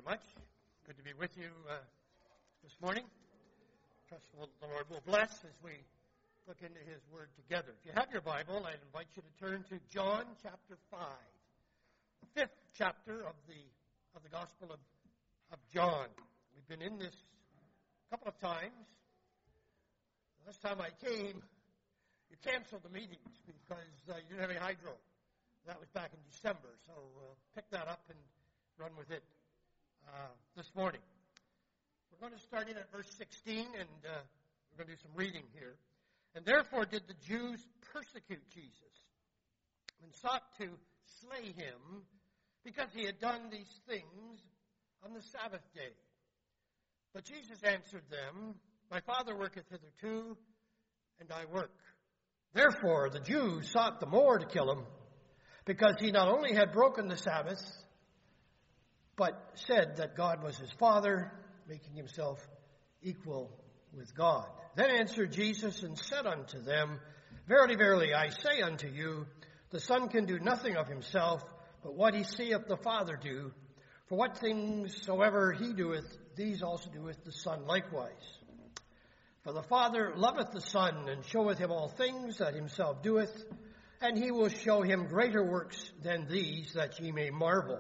very much. Good to be with you this morning. Trust the Lord will bless as we look into His Word together. If you have your Bible, I'd invite you to turn to John chapter 5, the fifth chapter of the Gospel of John. We've been in this a couple of times. The last time I came, you canceled the meetings because you didn't have any hydro. That was back in December, so pick that up and run with it this morning. We're going to start in at verse 16, and we're going to do some reading here. And therefore did the Jews persecute Jesus and sought to slay him because he had done these things on the Sabbath day. But Jesus answered them, My Father worketh hitherto, and I work. Therefore the Jews sought the more to kill him, because he not only had broken the Sabbath, but said that God was his Father, making himself equal with God. Then answered Jesus and said unto them, Verily, verily, I say unto you, the Son can do nothing of himself, but what he seeth the Father do. For what things soever he doeth, these also doeth the Son likewise. For the Father loveth the Son, and showeth him all things that himself doeth, and he will show him greater works than these, that ye may marvel.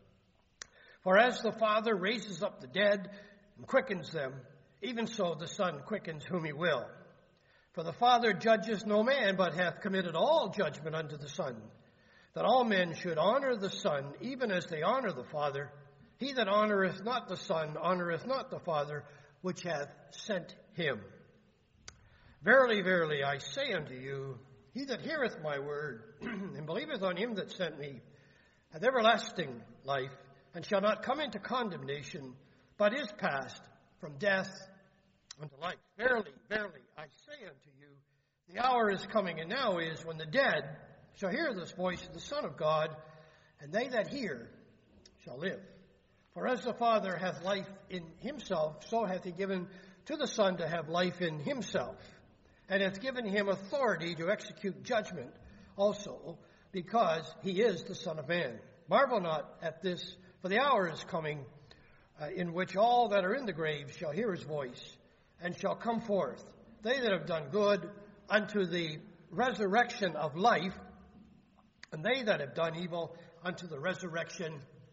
For as the Father raises up the dead and quickens them, even so the Son quickens whom he will. For the Father judges no man, but hath committed all judgment unto the Son, that all men should honor the Son, even as they honor the Father. He that honoreth not the Son honoreth not the Father, which hath sent him. Verily, verily, I say unto you, he that heareth my word, and believeth on him that sent me, hath everlasting life, and shall not come into condemnation, but is passed from death unto life. Verily, verily, I say unto you, the hour is coming, and now is, when the dead shall hear this voice of the Son of God, and they that hear shall live. For as the Father hath life in himself, so hath he given to the Son to have life in himself, and hath given him authority to execute judgment also, because he is the Son of Man. Marvel not at this, for the hour is coming, in which all that are in the grave shall hear his voice, and shall come forth, they that have done good, unto the resurrection of life, and they that have done evil, unto the resurrection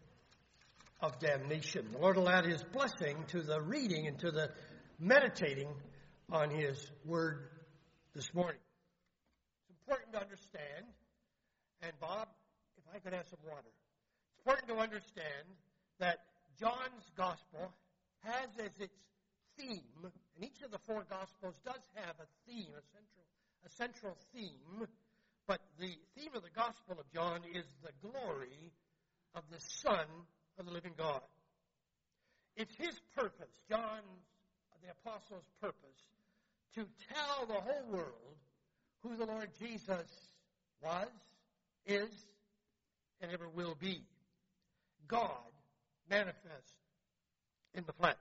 of damnation. The Lord will add his blessing to the reading and to the meditating on his word this morning. It's important to understand, and Bob, if I could have some water. It's important to understand that John's gospel has as its theme, and each of the four gospels does have a theme, a central theme, but the theme of the gospel of John is the glory of the Son of the living God. It's his purpose, John, the apostle's purpose, to tell the whole world who the Lord Jesus was, is, and ever will be. God manifest in the flesh.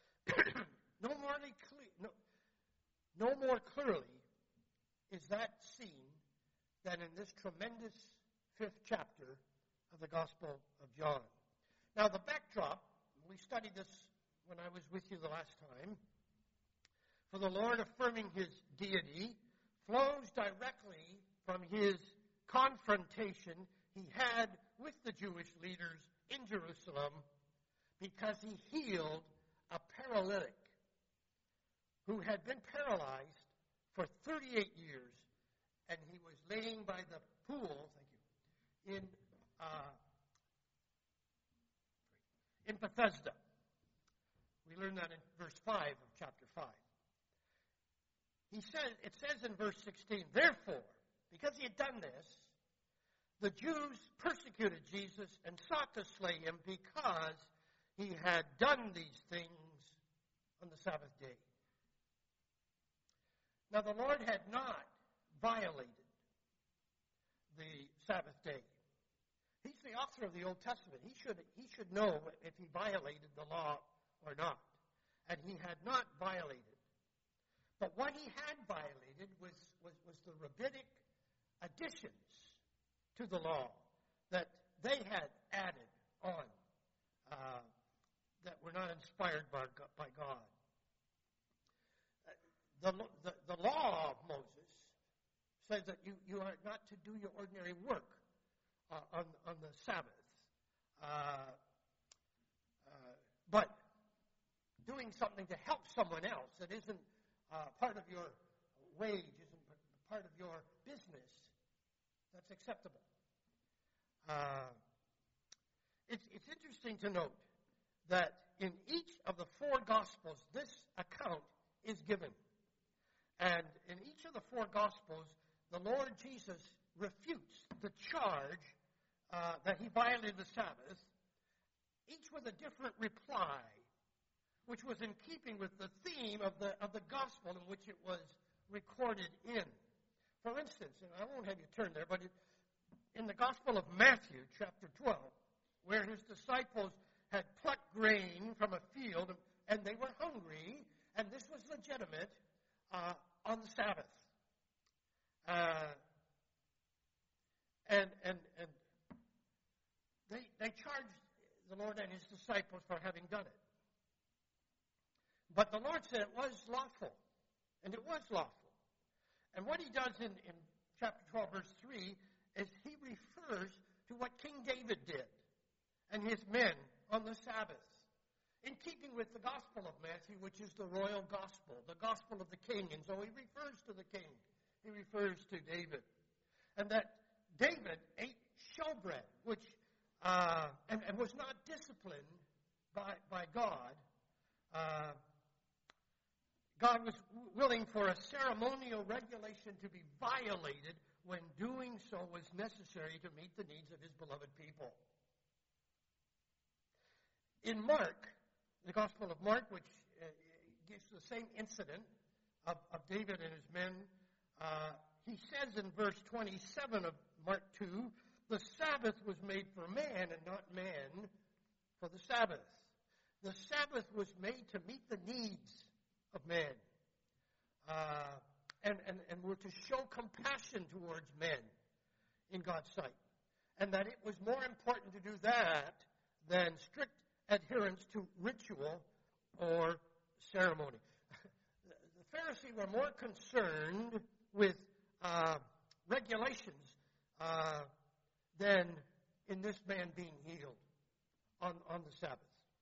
No more clearly is that seen than in this tremendous fifth chapter of the Gospel of John. Now, the backdrop, we studied this when I was with you the last time, for the Lord affirming his deity, flows directly from his confrontation he had with the Jewish leaders in Jerusalem, because he healed a paralytic who had been paralyzed for 38 years, and he was laying by the pool, in Bethesda. We learn that in verse 5 of chapter 5. It says in verse 16, Therefore, because he had done this, the Jews persecuted Jesus and sought to slay him because he had done these things on the Sabbath day. Now, the Lord had not violated the Sabbath day. He's the author of the Old Testament. He should know if he violated the law or not. And he had not violated. But what he had violated was the rabbinic additions to the law that they had added on says that you are not to do your ordinary work on the Sabbath. But doing something to help someone else that isn't part of your wage, isn't part of your business, that's acceptable. It's interesting to note that in each of the four Gospels, this account is given. And in each of the four Gospels, the Lord Jesus refutes the charge that he violated the Sabbath, each with a different reply, which was in keeping with the theme of the Gospel in which it was recorded in. For instance, and I won't have you turn there, but in the Gospel of Matthew, chapter 12, where his disciples had plucked grain from a field, and they were hungry, and this was legitimate, on the Sabbath. And they charged the Lord and his disciples for having done it. But the Lord said it was lawful, and it was lawful. And what he does in chapter 12, verse 3, is he refers to what King David did and his men on the Sabbath, in keeping with the Gospel of Matthew, which is the royal gospel, the gospel of the king. And so he refers to the king. He refers to David. And that David ate showbread, which and was not disciplined by God. God was willing for a ceremonial regulation to be violated when doing so was necessary to meet the needs of his beloved people. In Mark, the Gospel of Mark, which gives the same incident of David and his men, he says in verse 27 of Mark 2, the Sabbath was made for man and not man for the Sabbath. The Sabbath was made to meet the needs of man. And were to show compassion towards men in God's sight. And that it was more important to do that than strict adherence to ritual or ceremony. The Pharisees were more concerned with regulations than in this man being healed on the Sabbath.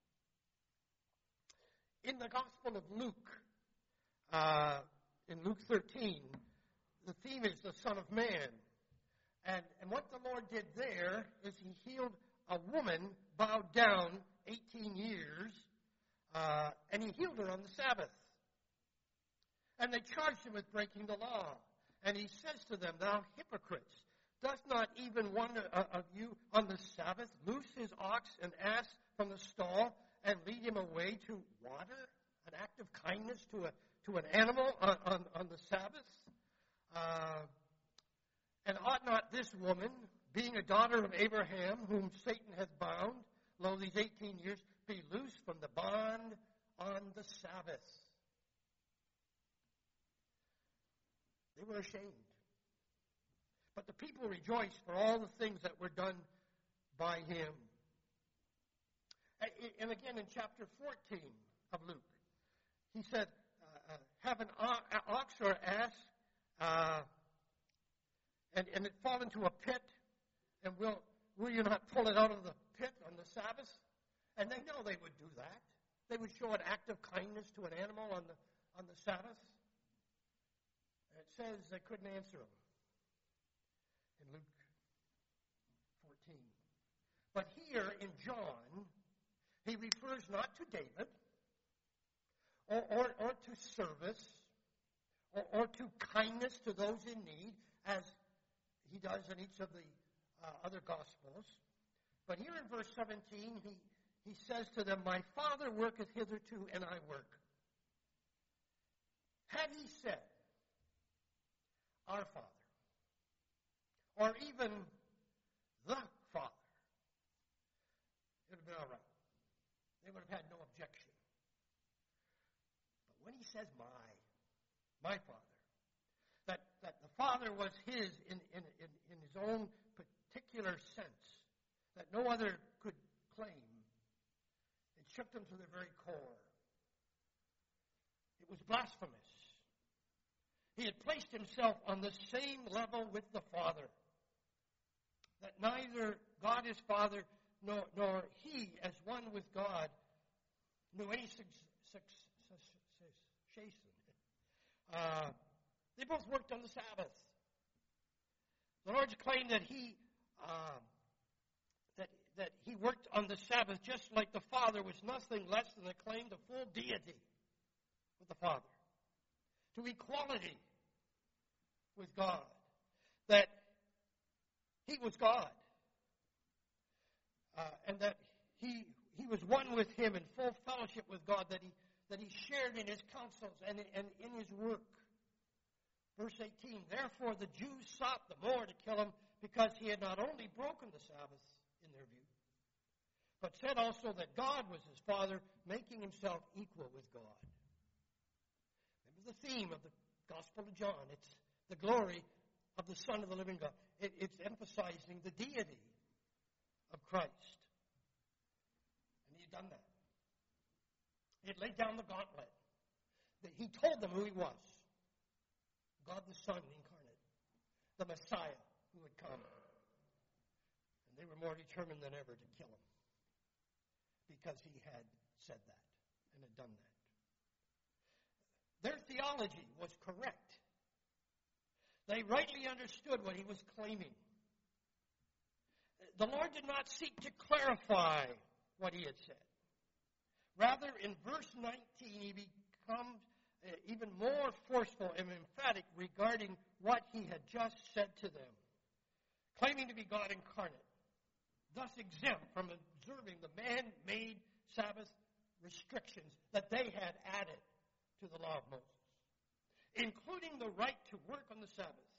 In the Gospel of Luke, in Luke 13, the theme is the Son of Man. And what the Lord did there is he healed a woman bowed down 18 years, and he healed her on the Sabbath. And they charged him with breaking the law. And he says to them, thou hypocrites, does not even one of you on the Sabbath loose his ox and ass from the stall and lead him away to water? An act of kindness to an animal on the Sabbath? And ought not this woman, being a daughter of Abraham, whom Satan hath bound, lo, these 18 years, be loosed from the bond on the Sabbath? They were ashamed. But the people rejoiced for all the things that were done by him. And again in chapter 14 of Luke, he said, have an ox or ass, and it fall into a pit, and will you not pull it out of the pit on the Sabbath? And they know they would do that. They would show an act of kindness to an animal on the Sabbath. And it says they couldn't answer him in Luke 14. But here in John, he refers not to David, or to service, or to kindness to those in need, as he does in each of the other Gospels. But here in verse 17, he says to them, my Father worketh hitherto, and I work. Had he said, our Father, or even the Father, it would have been all right. They would have had no objection. But when he says my Father, that the Father was his in his own particular sense, that no other could claim, it shook them to their very core. It was blasphemous. He had placed himself on the same level with the Father. That neither God his Father nor he as one with God knew any cessation. They both worked on the Sabbath. The Lord's claimed that he worked on the Sabbath just like the Father was nothing less than a claim to full deity with the Father, to equality with God, that he was God, and that he was one with him in full fellowship with God, that he shared in his counsels and in his work. Verse 18, therefore the Jews sought the more to kill him because he had not only broken the Sabbath in their view, but said also that God was his Father, making himself equal with God. Remember the theme of the Gospel of John. It's the glory of the Son of the living God. It's emphasizing the deity of Christ. And he had done that. He had laid down the gauntlet. He told them who he was. God the Son incarnate. The Messiah who would come. And they were more determined than ever to kill him, because he had said that and had done that. Their theology was correct. They rightly understood what he was claiming. The Lord did not seek to clarify what he had said. Rather, in verse 19, he becomes even more forceful and emphatic regarding what he had just said to them, claiming to be God incarnate, thus exempt from observing the man-made Sabbath restrictions that they had added to the law of Moses, including the right to work on the Sabbath.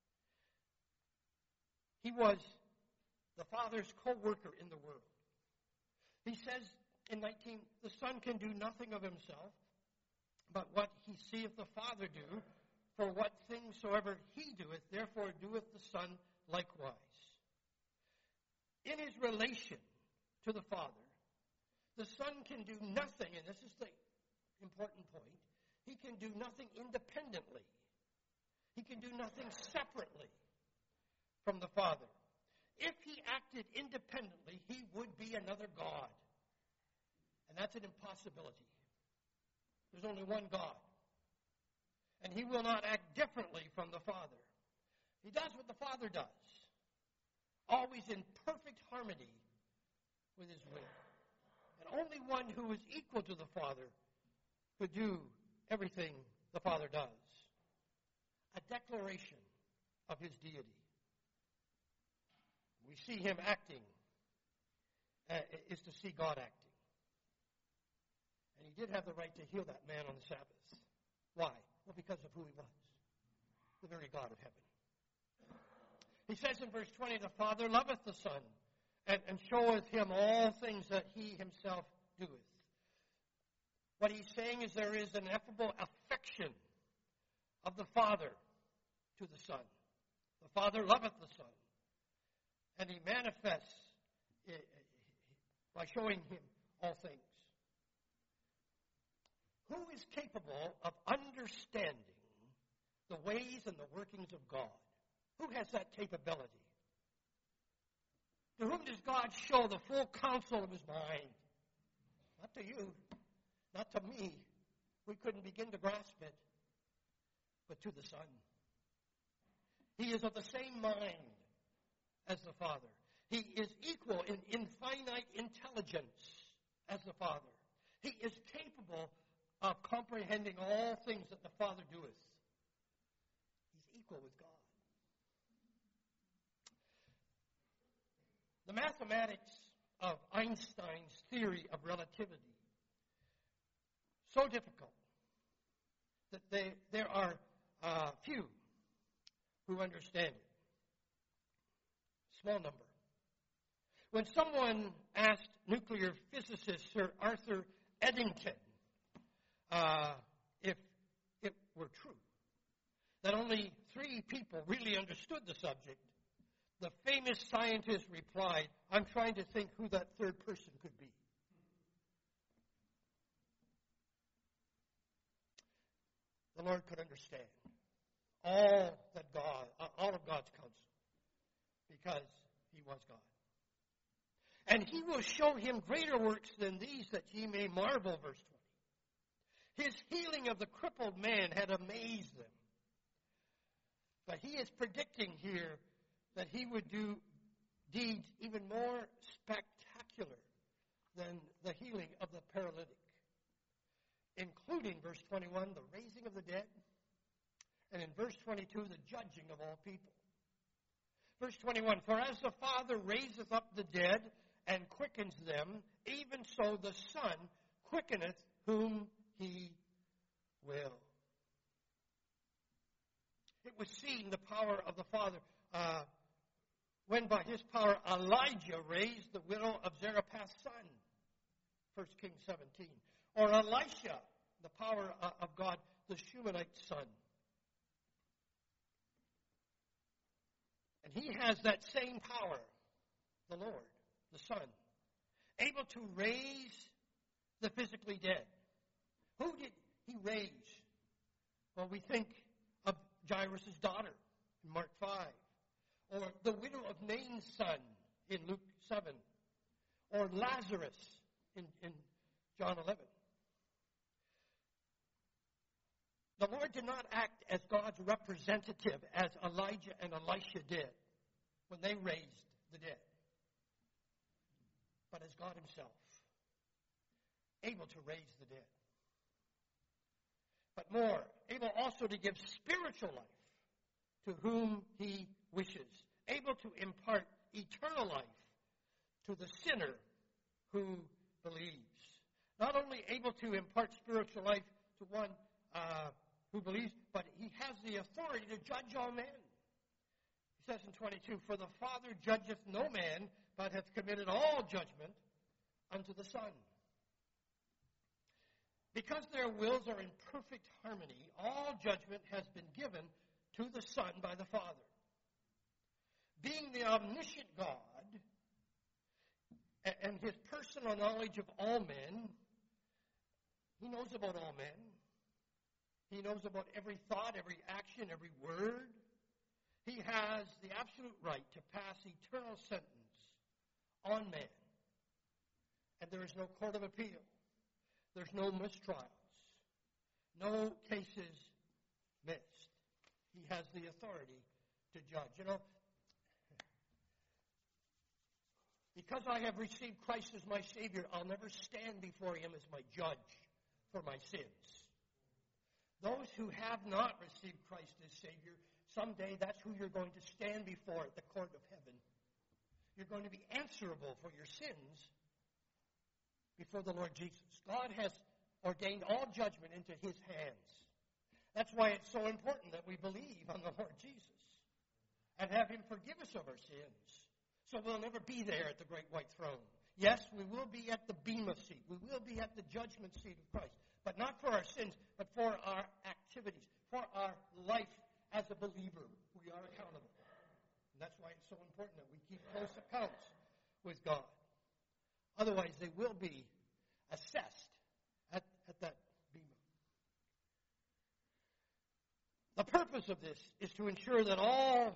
He was the Father's co-worker in the world. He says in 19, the Son can do nothing of himself, but what he seeth the Father do, for what things soever he doeth, therefore doeth the Son likewise. In his relation to the Father, the Son can do nothing, and this is the important point, he can do nothing independently. He can do nothing separately from the Father. If he acted independently, he would be another God. And that's an impossibility. There's only one God. And he will not act differently from the Father. He does what the Father does, always in perfect harmony with his will. And only one who is equal to the Father could do everything the Father does. A declaration of his deity. We see him acting is to see God acting. And he did have the right to heal that man on the Sabbath. Why? Well, because of who he was. The very God of heaven. He says in verse 20, the Father loveth the Son, and showeth him all things that he himself doeth. What he's saying is there is an ineffable affection of the Father to the Son. The Father loveth the Son. And he manifests by showing him all things. Who is capable of understanding the ways and the workings of God? Who has that capability? To whom does God show the full counsel of his mind? Not to you, not to me. We couldn't begin to grasp it. But to the Son. He is of the same mind as the Father. He is equal in infinite intelligence as the Father. He is capable of comprehending all things that the Father doeth. He's equal with God. The mathematics of Einstein's theory of relativity, so difficult that there are few who understand it. Small number. When someone asked nuclear physicist Sir Arthur Eddington if it were true that only 3 people really understood the subject, the famous scientist replied, I'm trying to think who that third person could be. The Lord could understand all of God's counsel, because he was God. And he will show him greater works than these, that ye may marvel, verse 20. His healing of the crippled man had amazed them. But he is predicting here that he would do deeds even more spectacular than the healing of the paralytic, including, verse 21, the raising of the dead, and in verse 22, the judging of all people. Verse 21, for as the Father raiseth up the dead and quickens them, even so the Son quickeneth whom he will. It was seen the power of the Father when by his power Elijah raised the widow of Zarephath's son, 1 Kings 17. Or Elisha, the power of God, the Shunammite son. And he has that same power, the Lord, the Son, able to raise the physically dead. Who did he raise? Well, we think of Jairus' daughter in Mark 5, or the widow of Nain's son in Luke 7, or Lazarus in John 11. The Lord did not act as God's representative as Elijah and Elisha did when they raised the dead, but as God himself, able to raise the dead. But more, able also to give spiritual life to whom he wishes, able to impart eternal life to the sinner who believes. Not only able to impart spiritual life to one who believes, but he has the authority to judge all men. He says in 22, for the Father judgeth no man, but hath committed all judgment unto the Son. Because their wills are in perfect harmony, all judgment has been given to the Son by the Father. Being the omniscient God and his personal knowledge of all men, he knows about all men. He knows about every thought, every action, every word. He has the absolute right to pass eternal sentence on man. And there is no court of appeal. There's no mistrials. No cases missed. He has the authority to judge. You know, because I have received Christ as my Savior, I'll never stand before him as my judge for my sins. Those who have not received Christ as Savior, someday that's who you're going to stand before at the court of heaven. You're going to be answerable for your sins before the Lord Jesus. God has ordained all judgment into his hands. That's why it's so important that we believe on the Lord Jesus and have him forgive us of our sins. So we'll never be there at the great white throne. Yes, we will be at the bema seat. We will be at the judgment seat of Christ. But not for our sins, but for our activities, for our life as a believer. We are accountable. And that's why it's so important that we keep close accounts with God. Otherwise, they will be assessed at that bema. The purpose of this is to ensure that all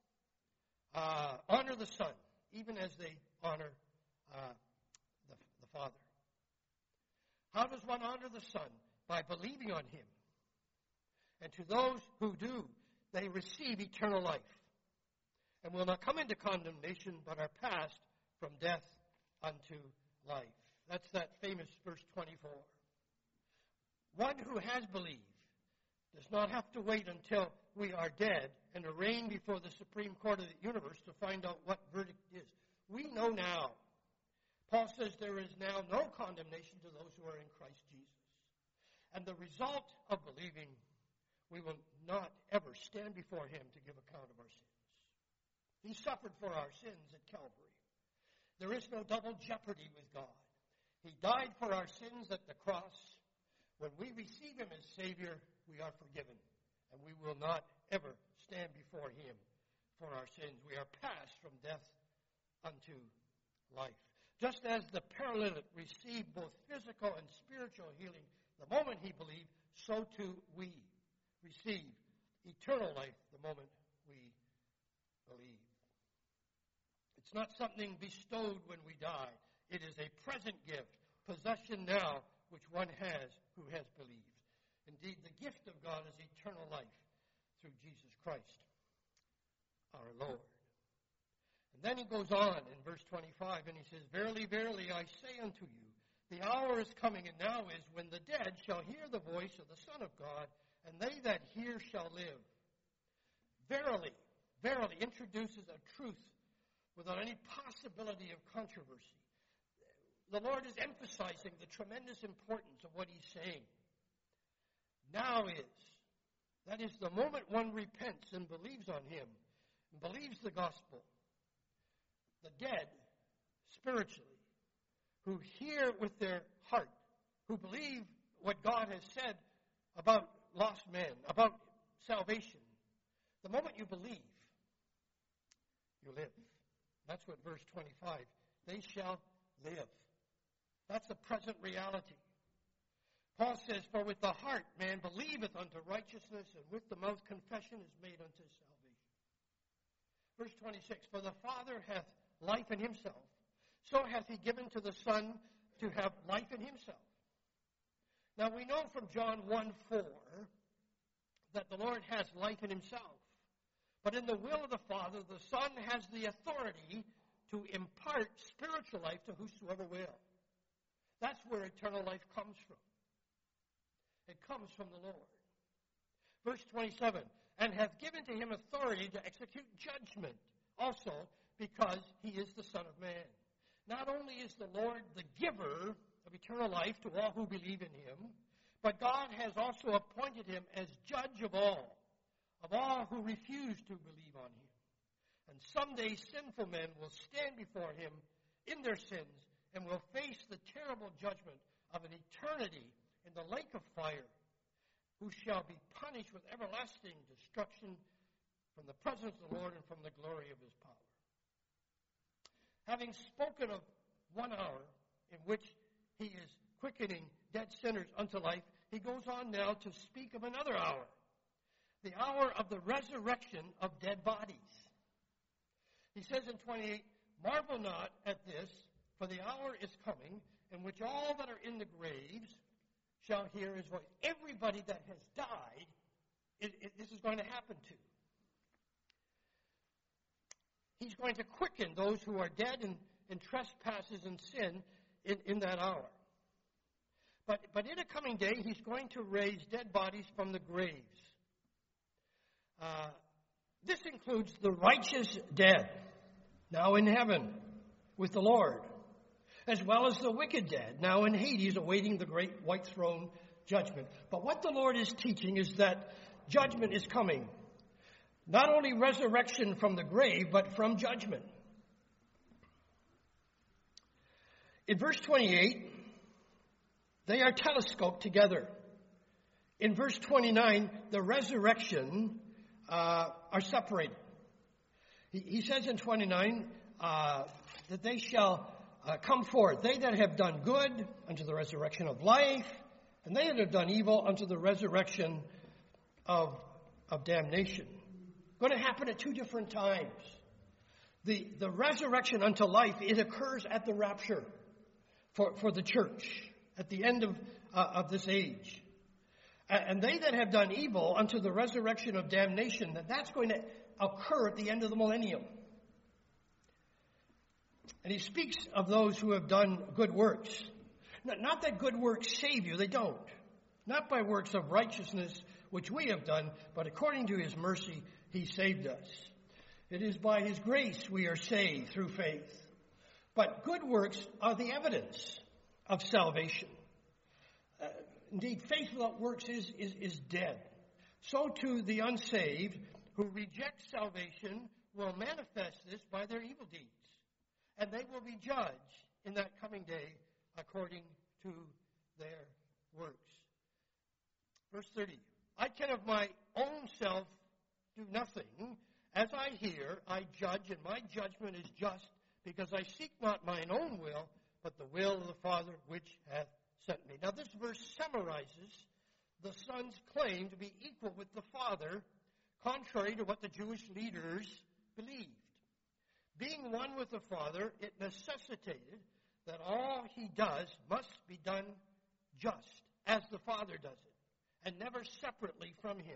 honor the Son, even as they honor the Father. How does one honor the Son? By believing on him. And to those who do, they receive eternal life, and will not come into condemnation, but are passed from death unto life. That's that famous verse 24. One who has believed does not have to wait until we are dead and arraign before the Supreme Court of the universe to find out what verdict is. We know now. Paul says there is now no condemnation to those who are in Christ Jesus. And the result of believing, we will not ever stand before him to give account of our sins. He suffered for our sins at Calvary. There is no double jeopardy with God. He died for our sins at the cross. When we receive him as Savior, we are forgiven. And we will not ever stand before him for our sins. We are passed from death unto life. Just as the paralytic received both physical and spiritual healing the moment he believed, so too we receive eternal life the moment we believe. It's not something bestowed when we die. It is a present gift, possession now, which one has who has believed. Indeed, the gift of God is eternal life through Jesus Christ, our Lord. And then he goes on in verse 25, and he says, Verily, verily, I say unto you, the hour is coming, and now is, when the dead shall hear the voice of the Son of God, and they that hear shall live. Verily, verily introduces a truth without any possibility of controversy. The Lord is emphasizing the tremendous importance of what he's saying. Now is, that is the moment one repents and believes on him, and believes the gospel. The dead, spiritually, who hear with their heart, who believe what God has said about lost men, about salvation. The moment you believe, you live. That's what verse 25, they shall live. That's a present reality. Paul says, For with the heart man believeth unto righteousness, and with the mouth confession is made unto salvation. Verse 26, For the Father hath life in himself, so hath he given to the Son to have life in himself. Now we know from John 1:4 that the Lord has life in himself. But in the will of the Father, the Son has the authority to impart spiritual life to whosoever will. That's where eternal life comes from. It comes from the Lord. Verse 27, And hath given to him authority to execute judgment, also because he is the Son of Man. Not only is the Lord the giver of eternal life to all who believe in him, but God has also appointed him as judge of all who refuse to believe on him. And someday sinful men will stand before him in their sins and will face the terrible judgment of an eternity in the lake of fire, who shall be punished with everlasting destruction from the presence of the Lord and from the glory of his power. Having spoken of 1 hour in which he is quickening dead sinners unto life, he goes on now to speak of another hour, the hour of the resurrection of dead bodies. He says in 28, Marvel not at this, for the hour is coming in which all that are in the graves shall hear his voice. Everybody that has died, this is going to happen to. He's going to quicken those who are dead in trespasses and sin in that hour. But in a coming day, he's going to raise dead bodies from the graves. This includes the righteous dead, now in heaven with the Lord, as well as the wicked dead, now in Hades, awaiting the great white throne judgment. But what the Lord is teaching is that judgment is coming. Not only resurrection from the grave, but from judgment. In verse 28, they are telescoped together. In verse 29, the resurrection are separated. He says in 29 that they shall come forth, they that have done good unto the resurrection of life, and they that have done evil unto the resurrection of damnation. Going to happen at two different times. The resurrection unto life, it occurs at the rapture for the church at the end of this age. And they that have done evil unto the resurrection of damnation, that's going to occur at the end of the millennium. And he speaks of those who have done good works. Not that good works save you, they don't. Not by works of righteousness which we have done, but according to his mercy he saved us. It is by his grace we are saved through faith. But good works are the evidence of salvation. Indeed, faith without works is dead. So too the unsaved who reject salvation will manifest this by their evil deeds. And they will be judged in that coming day according to their works. Verse 30, I can of my own self do nothing. As I hear, I judge, and my judgment is just, because I seek not mine own will, but the will of the Father which hath sent me. Now this verse summarizes the Son's claim to be equal with the Father contrary to what the Jewish leaders believed. Being one with the Father, it necessitated that all he does must be done just as the Father does it, and never separately from him.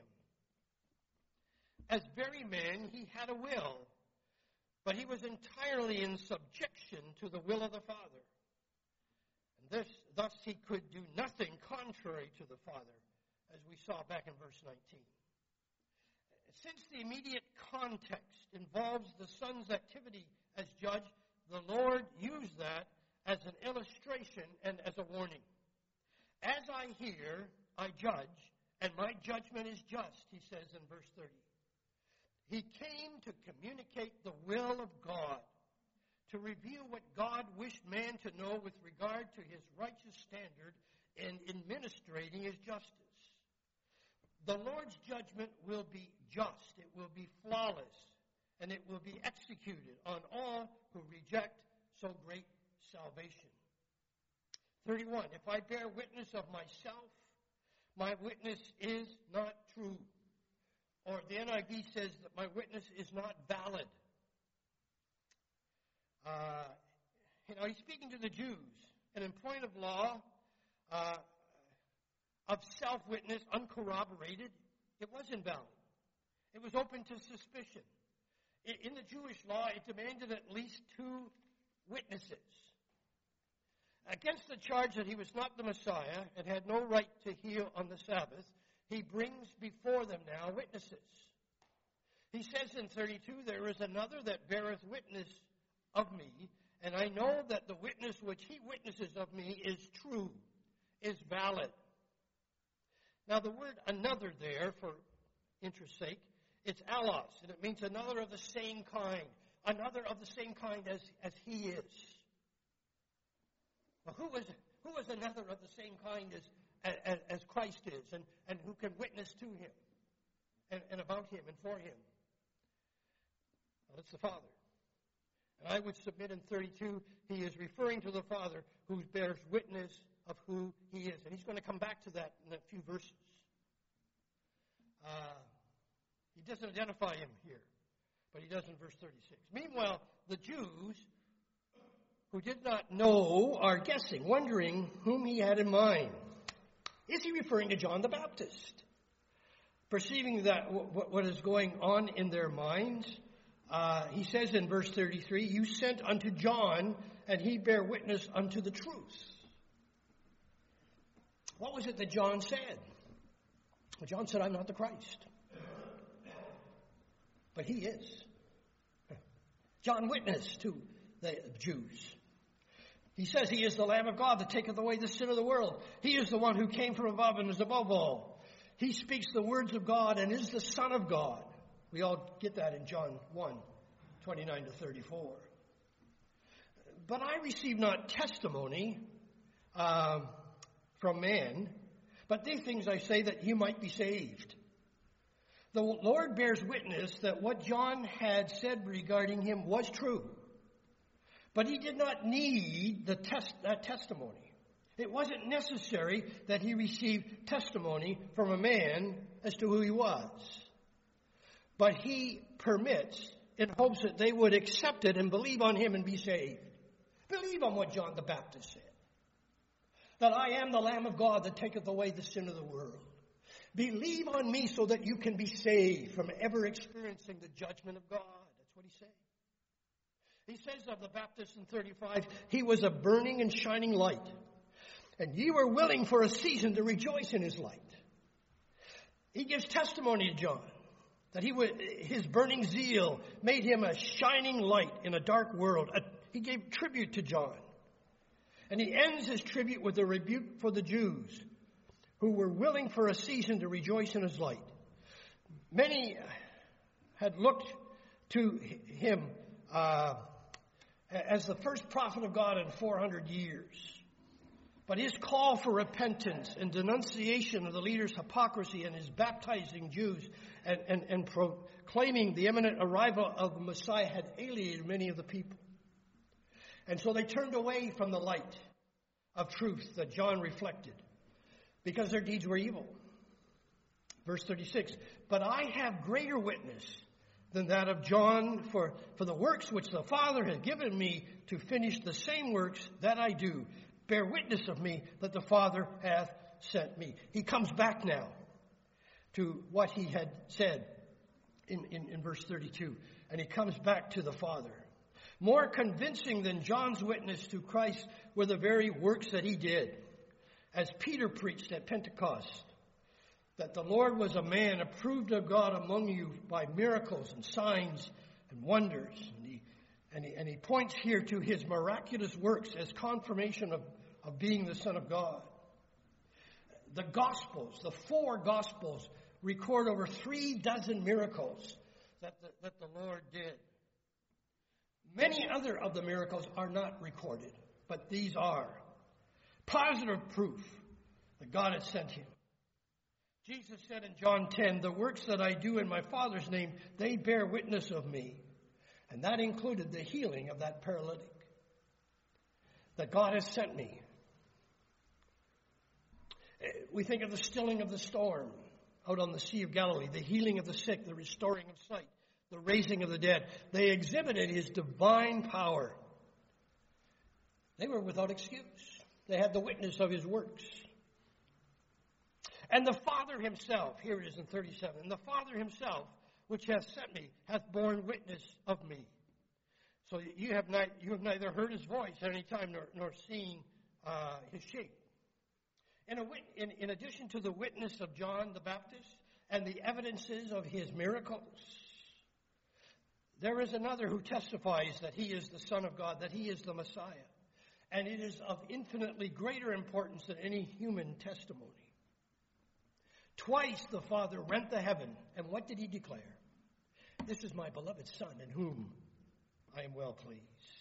As very man, he had a will, but he was entirely in subjection to the will of the Father. And thus he could do nothing contrary to the Father, as we saw back in verse 19. Since the immediate context involves the Son's activity as judge, the Lord used that as an illustration and as a warning. As I hear, I judge, and my judgment is just, he says in verse 30. He came to communicate the will of God, to reveal what God wished man to know with regard to his righteous standard in administrating his justice. The Lord's judgment will be just, it will be flawless, and it will be executed on all who reject so great salvation. 31, if I bear witness of myself, my witness is not true. Or the NIV says that my witness is not valid. He's speaking to the Jews. And in point of law, of self-witness, uncorroborated, it was invalid. It was open to suspicion. In the Jewish law, it demanded at least 2 witnesses. Against the charge that he was not the Messiah and had no right to heal on the Sabbath, he brings before them now witnesses. He says in 32, there is another that beareth witness of me, and I know that the witness which he witnesses of me is true, is valid. Now the word another there, for interest's sake, it's allos, and it means another of the same kind. Another of the same kind as he is. Well, who is another of the same kind as Christ is, and who can witness to him and about him and for him? Well, it's the Father. And I would submit in 32, he is referring to the Father who bears witness of who he is. And he's going to come back to that in a few verses. He doesn't identify him here, but he does in verse 36. Meanwhile, the Jews who did not know are guessing, wondering whom he had in mind. Is he referring to John the Baptist? Perceiving that what is going on in their minds, he says in verse 33, you sent unto John, and he bare witness unto the truth. What was it that John said? Well, John said, I'm not the Christ. But he is. John witnessed to the Jews. He says he is the Lamb of God that taketh away the sin of the world. He is the one who came from above and is above all. He speaks the words of God and is the Son of God. We all get that in John 1, 29 to 34. But I receive not testimony from man, but these things I say that you might be saved. The Lord bears witness that what John had said regarding him was true. But he did not need that testimony. It wasn't necessary that he receive testimony from a man as to who he was. But he permits in hopes that they would accept it and believe on him and be saved. Believe on what John the Baptist said. That I am the Lamb of God that taketh away the sin of the world. Believe on me so that you can be saved from ever experiencing the judgment of God. That's what he's saying. He says of the Baptist in 35, he was a burning and shining light. And ye were willing for a season to rejoice in his light. He gives testimony to John that his burning zeal made him a shining light in a dark world. He gave tribute to John. And he ends his tribute with a rebuke for the Jews who were willing for a season to rejoice in his light. Many had looked to him as the first prophet of God in 400 years. But his call for repentance and denunciation of the leaders' hypocrisy and his baptizing Jews and proclaiming the imminent arrival of the Messiah had alienated many of the people. And so they turned away from the light of truth that John reflected because their deeds were evil. Verse 36, but I have greater witness than that of John, for the works which the Father has given me to finish, the same works that I do bear witness of me that the Father hath sent me. He comes back now to what he had said in verse 32, and he comes back to the Father. More convincing than John's witness to Christ were the very works that he did. As Peter preached at Pentecost, that the Lord was a man approved of God among you by miracles and signs and wonders. And he points here to his miraculous works as confirmation of being the Son of God. The Gospels, the 4 Gospels, record over 36 miracles that the Lord did. Many other of the miracles are not recorded, but these are positive proof that God had sent him. Jesus said in John 10, the works that I do in my Father's name, they bear witness of me. And that included the healing of that paralytic. That God has sent me. We think of the stilling of the storm out on the Sea of Galilee, the healing of the sick, the restoring of sight, the raising of the dead. They exhibited his divine power. They were without excuse. They had the witness of his works. And the Father himself, here it is in 37, and the Father himself, which hath sent me, hath borne witness of me. So you have neither heard his voice at any time nor seen his shape. In addition to the witness of John the Baptist and the evidences of his miracles, there is another who testifies that he is the Son of God, that he is the Messiah. And it is of infinitely greater importance than any human testimony. Twice the Father rent the heaven, and what did he declare? This is my beloved Son, in whom I am well pleased.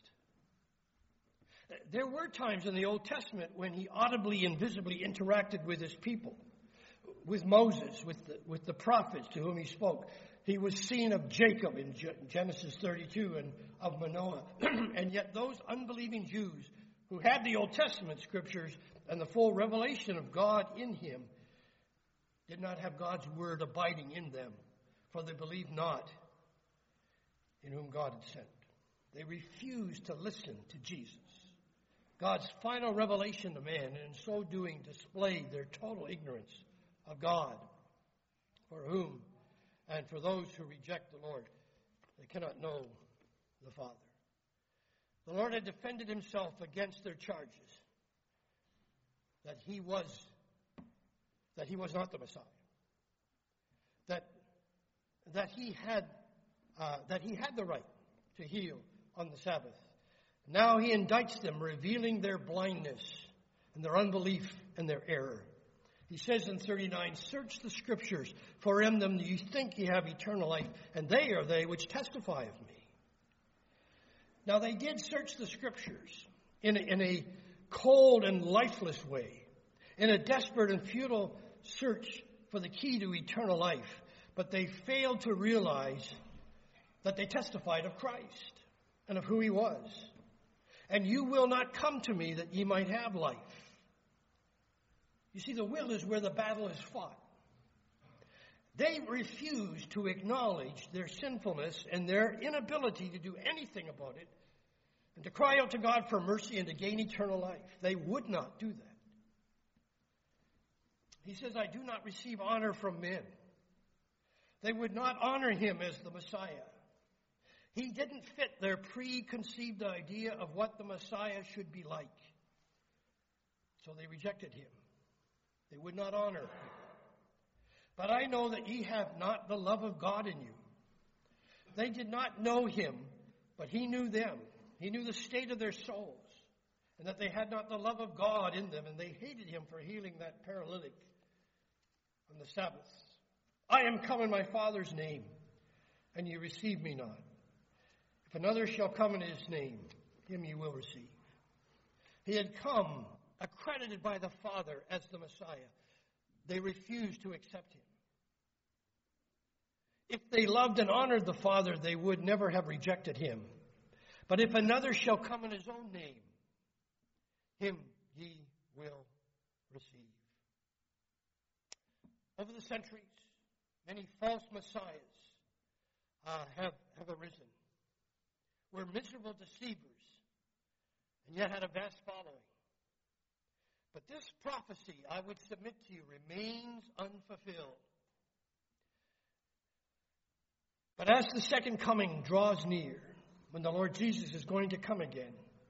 There were times in the Old Testament when he audibly and visibly interacted with his people, with Moses, with the prophets to whom he spoke. He was seen of Jacob in Genesis 32 and of Manoah. And yet those unbelieving Jews who had the Old Testament scriptures and the full revelation of God in him did not have God's word abiding in them, for they believed not in whom God had sent. They refused to listen to Jesus, God's final revelation to man, and in so doing displayed their total ignorance of God, for whom and for those who reject the Lord, they cannot know the Father. The Lord had defended himself against their charges that he was not the Messiah, that he had the right to heal on the Sabbath. Now he indicts them, revealing their blindness and their unbelief and their error. He says in 39, search the scriptures, for in them you think you have eternal life, and they are they which testify of me. Now they did search the scriptures in a cold and lifeless way, in a desperate and futile search for the key to eternal life, but they failed to realize that they testified of Christ and of who he was. And you will not come to me that ye might have life. You see, the will is where the battle is fought. They refused to acknowledge their sinfulness and their inability to do anything about it and to cry out to God for mercy and to gain eternal life. They would not do that. He says, I do not receive honor from men. They would not honor him as the Messiah. He didn't fit their preconceived idea of what the Messiah should be like. So they rejected him. They would not honor him. But I know that ye have not the love of God in you. They did not know him, but he knew them. He knew the state of their souls, and that they had not the love of God in them, and they hated him for healing that paralytic on the Sabbath. I am come in my Father's name, and ye receive me not. If another shall come in his name, him ye will receive. He had come accredited by the Father as the Messiah. They refused to accept him. If they loved and honored the Father, they would never have rejected him. But if another shall come in his own name, him ye will receive. Over the centuries, Many false messiahs have arisen. Were miserable deceivers, and yet had a vast following. But this prophecy, I would submit to you, remains unfulfilled. But as the second coming draws near, when the Lord Jesus is going to come again,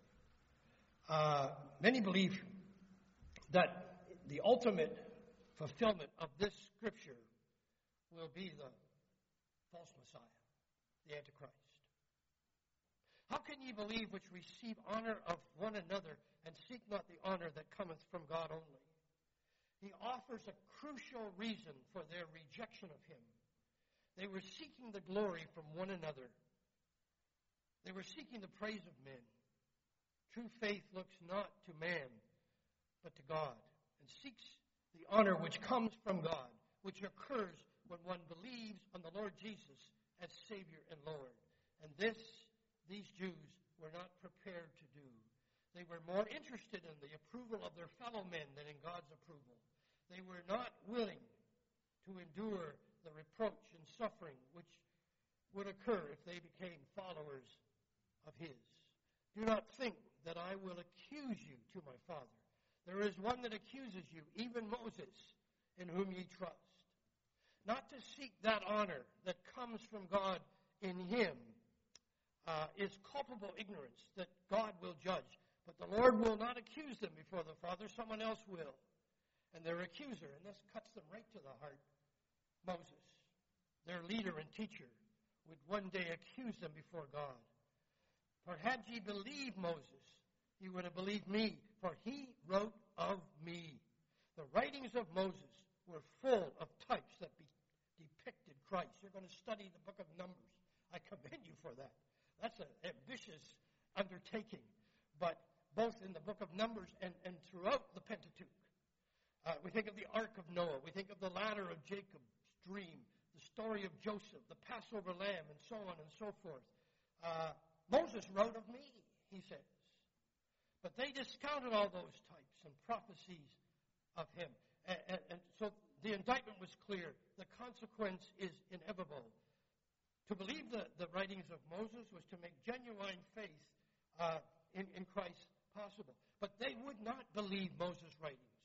many believe that the ultimate fulfillment of this scripture will be the false Messiah, the Antichrist. How can ye believe which receive honor of one another and seek not the honor that cometh from God only? He offers a crucial reason for their rejection of him. They were seeking the glory from one another. They were seeking the praise of men. True faith looks not to man, but to God, and seeks the honor which comes from God, which occurs when one believes on the Lord Jesus as Savior and Lord. And these Jews were not prepared to do. They were more interested in the approval of their fellow men than in God's approval. They were not willing to endure the reproach and suffering which would occur if they became followers of his. Do not think that I will accuse you to my Father. There is one that accuses you, even Moses, in whom ye trust. Not to seek that honor that comes from God in him is culpable ignorance that God will judge. But the Lord will not accuse them before the Father. Someone else will. And their accuser, and this cuts them right to the heart, Moses, their leader and teacher, would one day accuse them before God. For had ye believed Moses, ye would have believed me, for he wrote of me. The writings of Moses were full of types that depicted Christ. You're going to study the book of Numbers. I commend you for that. That's an ambitious undertaking. But both in the book of Numbers and throughout the Pentateuch, we think of the Ark of Noah. We think of the ladder of Jacob's dream, the story of Joseph, the Passover lamb, and so on and so forth. Moses wrote of me, he says. But they discounted all those types and prophecies of him. And so the indictment was clear. The consequence is inevitable. To believe the writings of Moses was to make genuine faith in Christ possible. But they would not believe Moses' writings.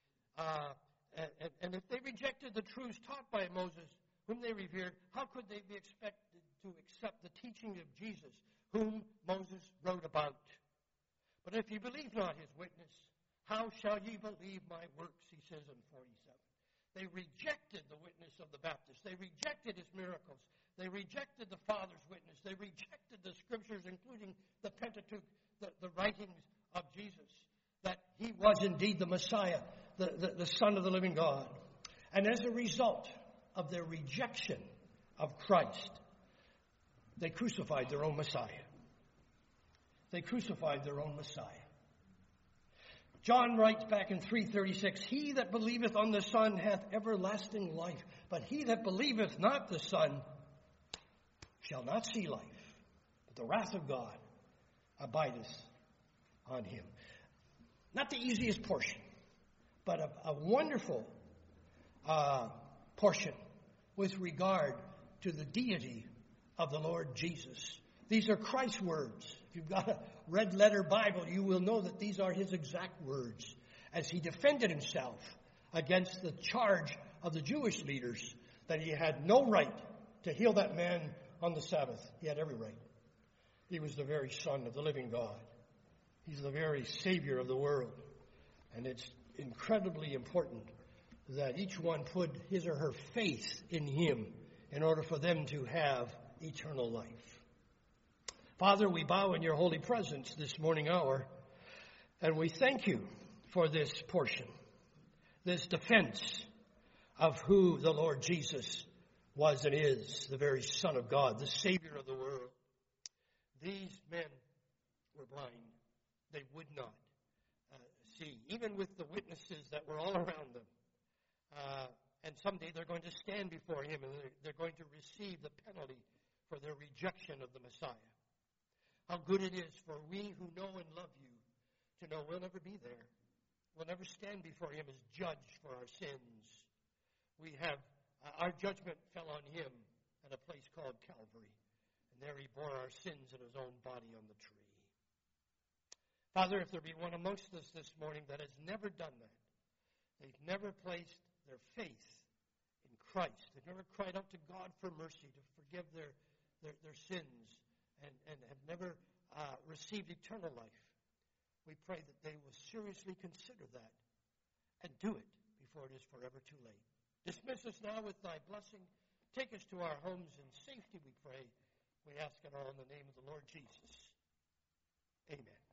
And if they rejected the truths taught by Moses, whom they revered, how could they be expected to accept the teaching of Jesus, whom Moses wrote about? But if ye believe not his witness, how shall ye believe my works, he says in 47. They rejected the witness of the Baptist. They rejected his miracles. They rejected the Father's witness. They rejected the Scriptures, including the Pentateuch, the writings of Jesus, that he was indeed the Messiah, the Son of the living God. And as a result of their rejection of Christ, they crucified their own Messiah. They crucified their own Messiah. John writes back in 3:36, he that believeth on the Son hath everlasting life, but he that believeth not the Son shall not see life, but the wrath of God abideth on him. Not the easiest portion, but a wonderful portion with regard to the deity of the Lord Jesus. These are Christ's words. If you've got a red letter Bible, you will know that these are his exact words as he defended himself against the charge of the Jewish leaders that he had no right to heal that man on the Sabbath. He had every right. He was the very Son of the living God. He's the very Savior of the world. And it's incredibly important that each one put his or her faith in him in order for them to have eternal life. Father, we bow in your holy presence this morning hour, and we thank you for this portion, this defense of who the Lord Jesus was and is, the very Son of God, the Savior of the world. These men were blind. They would not see, even with the witnesses that were all around them. And someday they're going to stand before him, and they're going to receive the penalty for their rejection of the Messiah. How good it is for we who know and love you to know we'll never be there. We'll never stand before him as judge for our sins. We have Our judgment fell on him at a place called Calvary. And there he bore our sins in his own body on the tree. Father, if there be one amongst us this morning that has never done that, they've never placed their faith in Christ, they've never cried out to God for mercy to forgive their sins, and have never received eternal life, we pray that they will seriously consider that and do it before it is forever too late. Dismiss us now with thy blessing. Take us to our homes in safety, we pray. We ask it all in the name of the Lord Jesus. Amen.